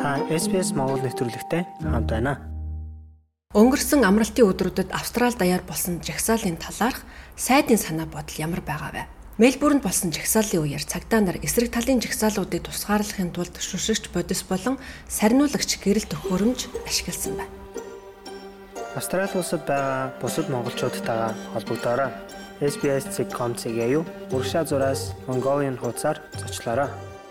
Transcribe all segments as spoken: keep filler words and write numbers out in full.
Та эс би эс Монгол нэвтрүүлэгтэй хамт байна. Өнгөрсөн амралтын өдрүүдэд Австрали даяар болсон жагсаалын талаарх сайдын санаа бодол ямар байгаа вэ? Мельбурнд болсон жагсаалын үеэр цагдаа нар эсрэг талын жагсаалуудыг тусгаарлахын тулд шүшигч бодис болон сарниулагч гэрэл төхөөрөмж ашигласан байна. Австрали улсад байгаа бусад монголчуудтайгаа холбогдоорой. эс би эс дот ком цэгийн урагшаа зураас Mongolian хуудасаар зочлоорой.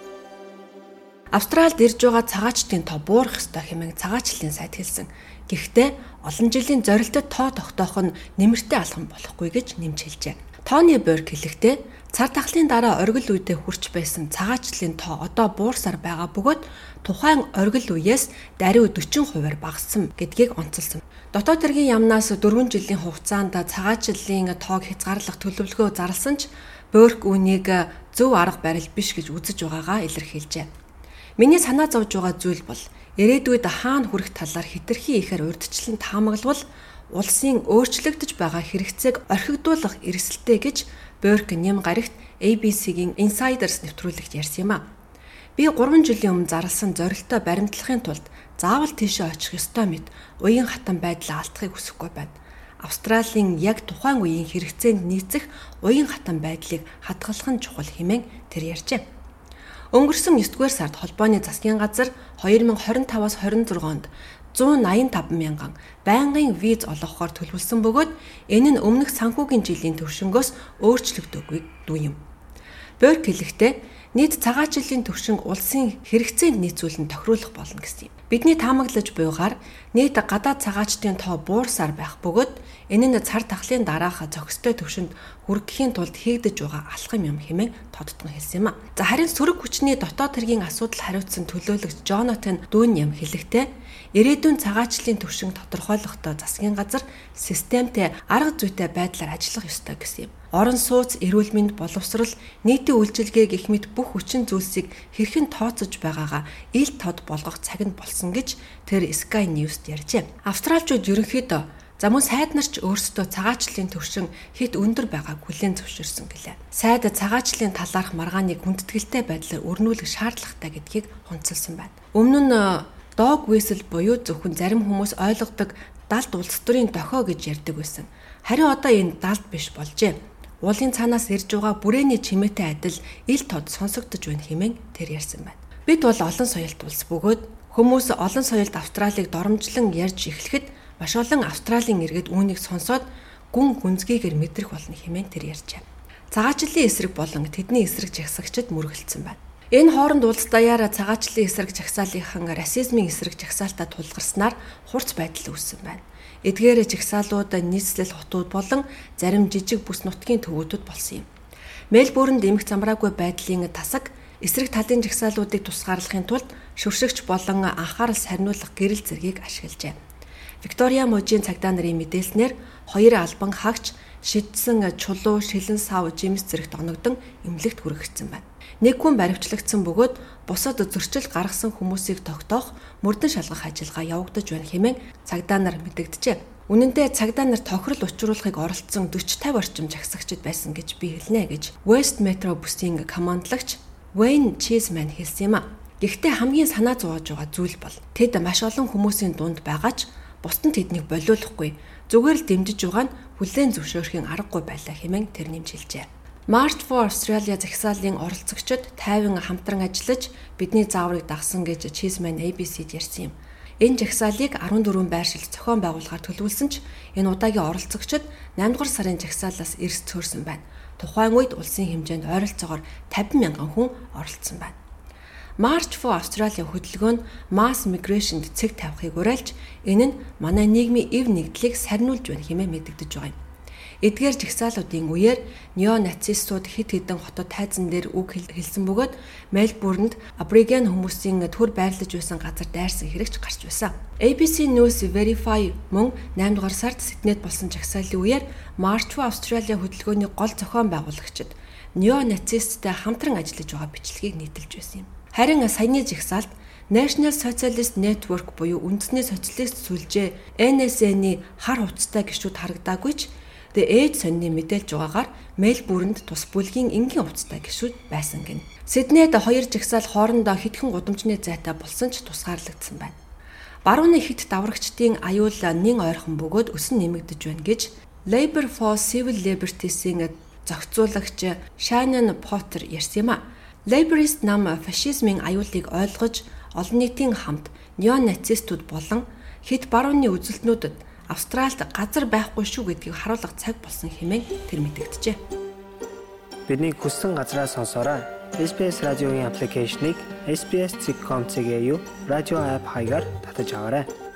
Австралид ирж байгаа цагаачдын тоо буурах ёстой хэмээн цагаачлалын сайд хэлсэн. Гэхдээ олон жилийн зорилтод тоо тогтоох нь нэмэртэй алхам болохгүй гэж нэмж хэлжээ. Тони Борг хэлэхдээ цар тахлын дараа оргил үедээ хүрч байсан цагаачлалын тоо одоо буурсаар байгаа бөгөөд тухайн оргил үеэс даруй дөрвөн хувиар багассан гэдгийг онцолсон. Дотоод хэргийн яамнаас дөрвөн жилийн хугацаанд цагаачлалын тоог хязгаарлах төлөвлөгөө зарласан ч Борг үүнийг зөв арга барил биш гэж үзэж байгаагаа илэрхийлжээ. Миний санаа зовж байгаа зүйл бол ирээдүйд хаана хүрэх талаар хэтэрхий ихээр урьдчилан таамаглавал улсын өөрчлөгдөж байгаа хэрэгцээг орхигдуулах эрсдэлтэй гэж Борг нэм гарагт эй би си-гийн Insiders нэвтрүүлэгт ярьсан юм а. Би гурван жилийн өмнө зарласан зорилтоо баримтлахын тулд заавал тийшээ очих ёстой мэт уян хатан байдлаа алдахыг хүсэхгүй байна. Австралийн яг тухайн үеийн хэрэгцээнд нийцэх уян хатан байдлыг хадгалах нь чухал хэмээн тэр ярьжээ. Өнгөрсөн есдүгээр сард холбооны засгийн газар хоёр мың хорин таваас хорин зургоонд зуун наян таван мянган байнгын виз олгохоор төлөвлөсөн бөгөөд энэ нь өмнөх санхүүгийн жилийн төвшнгөөс өөрчлөгдөөгүй дүү юм. Борг хэлэхдээ нийт цагаачлалын төвшин улсын хэрэгцээнд нийцүүлэн тохируулах болно гэсэн юм. Бидний таамаглаж буйгаар нийт гадаад цагаачдын тоо буурсаар байх бөгөөд энэ нь цар тахлын дараах зохистой төвшөнд хүрэхийн тулд хийгдэж байгаа алхам юм хэмээн тодтгон хэлсэн юм а. За харин сөрөг хүчний дотоод хэргийн асуудал хариуцсан төлөөлөгч Jonathan Duniam хэлэхдээ ирээдүйн цагаачлалын төвшин тодорхойлохдоо засгийн газар системтэй арга зүйтэй байдлаар ажиллах ёстой гэсэн юм. Орон сууц, эрүүл мэнд, боловсрол, нийтийн үйлчилгээ гэх мэт бүх хүчин зүйлсийг хэрхэн тооцож байгаагаа ил тод болгох цаг нь болсон гэж тэр Sky News-д ярьжээ. Австралчууд ерөнхийдөө за мөн сайд нар ч өөрсдөө цагаачлалын төвшин хэд өндөр байгааг хүлээн зөвшөөрсөн гэлээ. Сайд цагаачлалын талаарх маргааныг хүндэтгэлтэй байдлаар өрнүүлэх шаардлагатай гэдгийг хунцалсан байна. Өмнө нь dog whistle буюу зөвхөн зарим хүмүүс ойлгодог далд улс төрийн дохио гэж ярьдаг байсан. Харин одоо энэ далд биш болжээ. Уулын цаанаас ирж байгаа бүрээний чимээтэй адил ил тод сонсогдож байна хэмээн тэр ярьсан байна. Бид бол олон соёлт улс бөгөөд хүмүүс олон соёлт Австралиг доромжлон ярьж эхлэхэд маш олон Австралийн иргэд үүнийг сонсоод гүн гүнзгийгээр мэдрэх болно хэмээн тэр ярьжээ. Цагаачлалын эсрэг болон тэдний эсрэг жагсагчид мөргөлдсөн байна. Энэ хооронд улс даяараа цагаачлалын эсрэг жагсаалынхан расизмын эсрэг жагсаалтаа тулгарснаар хурц байдал үүссэн байна. Эдгээр жагсаалууд нийслэл хотууд болон зарим жижиг бүс нутгийн төвүүдүүд болсон юм. Мельбурнд эмх замраагүй байдлын тасаг эсрэг талын жагсаалуудыг тусгаарлахын тулд шүршигч болон анхаарал сарниулах гэрэл зэргийг ашиглажээ. Виктория мужийн цагдаа нарын мэдээлснээр хоёр албан хаагч шидсэн чулуу, шилэн сав, жимс зэрэгт оногдон эмнэлэгт хүргэгдсэн байна. Нэг хүн баривчлагдсан бөгөөд бусад зөрчил гаргасан хүмүүсийг тогтоох мөрдөн шалгах ажиллагаа явагдаж байна хэмээн цагдаа нар мэдэгджээ. Үнэн дээр цагдаа нар тохирол учруулахыг оролцсон дөрвөн тавь орчим жагсагчид байсан гэж би хэлнэ гэж West Metro бүсийн командлагч Wayne Cheeseman хэлсэн юм а. Гэхдээ хамгийн санаа зовоож байгаа зүйл бол тэд маш олон хүмүүсийн дунд байгаач бусд нь тэднийг болиулахгүй зүгээр л дэмжиж байгаа нь хүлээн зөвшөөрөхийн аргагүй байлаа хэмээн тэр нэмж хэлжээ. March for Australia загсаалын оролцогчид тайван хамтран ажиллаж бидний зааврыг дагсан гэж Cheeseman эй би си-д ярьсан юм. Энэ жагсаалыг арван дөрвөн байршилт зохион байгуулахаар төлөвлөсөн ч энэ удаагийн оролцогчид наймдугаар сарын жагсаалаас эрс цөөрсөн байна. Тухайн үед улсын хэмжээнд ойролцоогоор тавин мянган хүн оролцсон байна. March for Australia хөдөлгөөн нь mass migration-д цэг тавихыг уриалж энэ нь манай нийгмийн эв нэгдлийг сарниулж байна хэмээн мэдэгдэж байгаа юм. Эдгээр жагсаалуудын үеэр неонацистууд хэд хэдэн хотод тайзан дээр үг хэлсэн бөгөөд Мельбурнд абориген хүмүүсийн төр байрлаж байсан газар дайрсан хэрэгч гарч байсан. эй би си News Verify мөн наймдугаар сард Сиднейд болсон жагсаалын үеэр March for Australia хөдөлгөөний гол зохион байгуулагчид неонацисттай хамтран ажиллаж байгаа бичлэгийг нийтэлж байсан юм. Харин саяны жагсаалд National Socialist Network буюу үндэсний социалист сүлжээ эн эс эн-ийн хар хувцастай гишүүд харагдаагүй ч Гэхдээ ээж сонины мэдээлж байгаагаар Мельбурнд тус бүлгийн энгийн хувцастай гишүүд байсан гэнэ. Сиднейд хоёр жагсаал хоорондоо хитгэн гудамжны зайтай болсон ч тусгаарлагдсан байна. Барууны хит даврагчдын аюул нэн ойрхон бөгөөд өсөн нэмэгдэж байна гэж Labour for Civil Liberties-ийн зохицуулагч Shannon Potter ярьсан юм а. Labourist нам фашизмын аюулыг ойлгож олон нийтийн хамт неонацистууд болон хэд барууны үзэлтнүүдэд Австральд газар байхгүй шүү гэдгийг харуулах цаг болсон хэмээн тэр мэдэгджээ. Бидний хүссэн газраа сонсоорой. эс би эс радиогийн аппликейшнийг эс би эс точка ком точка эй ю радио апп хаягаар татаж аваарай.